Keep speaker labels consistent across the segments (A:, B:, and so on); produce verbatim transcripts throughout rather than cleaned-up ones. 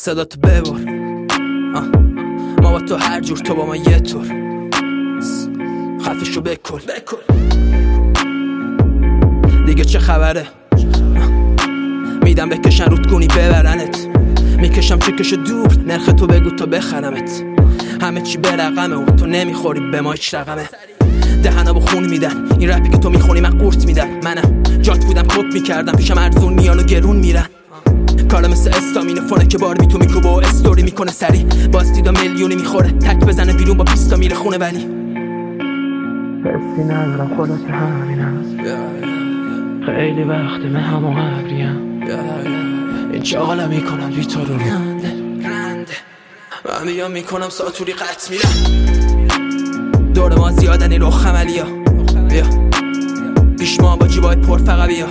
A: صدا تو ببر. ما با تو هر جور، تو با ما یه طور. خفشو بکن دیگه چه خبره؟ میدم بکشن رود گونی ببرنت، میکشم چکشو دور، نرخ تو بگو تا بخرمت. همه چی به رقمه و تو نمیخوری به ما هیچ رقمه. دهنا با خون میدن این رپی که تو میخونی، من قورت میدم. منم جات بودم کپ میکردم، پیشم ارزون میان و گرون میرن. کارا مثل استامینه فونه که بار بی تو میکوبه و استوری میکنه سری. باز دیدا میلیونی میخوره، تک بزنه بیرون با پیستا میره خونه. ولی
B: حسی ندارم خدا که همینم، خیلی وقت من همو قبریم. این چاقالا میکنم بی تو رو رنده
A: من بیام میکنم ساتوری قط میرم. دور ما زیادن این رخ عملی ها، بیا پیش ما با جیبای پر فقط بیا.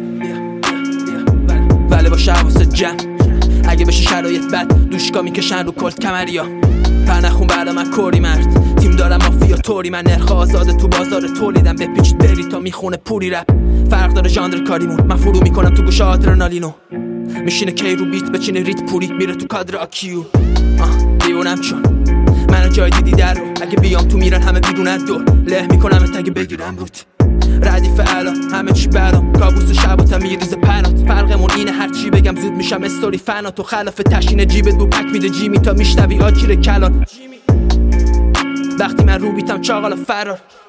A: ولی با حواست جمع، اگه بشه شرایط بد دوشکا میکشن رو کلت کمری ها. پر نخون بعد من کوری مرد، تیم دارم مافیا توری. من نرخ آزاده تو بازار تولیدم، بپیچید بری تا میخونه پوری. رپ فرق داره ژانر کاریمون، من فرو میکنم تو گوش آدرنالینو. میشینه کی رو بیت بچینه ریت پوری، میره تو کادر آکیو. آه دیوونم چون منو جای دیدی در رو، اگه بیام تو میرن همه بیرون دور. له میکنم اگه بگیرم روت ردیف الان همه چی برام، کابوس شباتم میریزه پرات. فرقمون اینه هرچی بگم زود میشم استوری فنا. تو خلاف تشین جیبت بو پک میده جیمی تا میشنوی آجیر کلان. وقتی من رو بیتم چاقالا فرار.